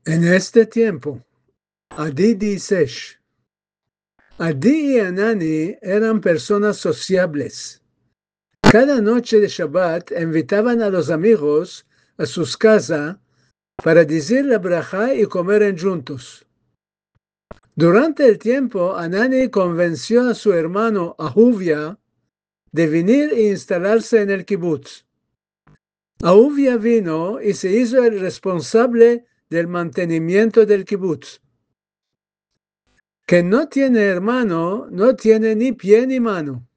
En este tiempo, Adi y Sesh. Adi y Anani eran personas sociables. Cada noche de Shabbat invitaban a los amigos a sus casas para decir la brajá y comer juntos. Durante el tiempo, Anani convenció a su hermano Ahuvia de venir e instalarse en el kibutz. Ahuvia vino y se hizo el responsable del mantenimiento del kibutz. Quien no tiene hermano no tiene ni pie ni mano.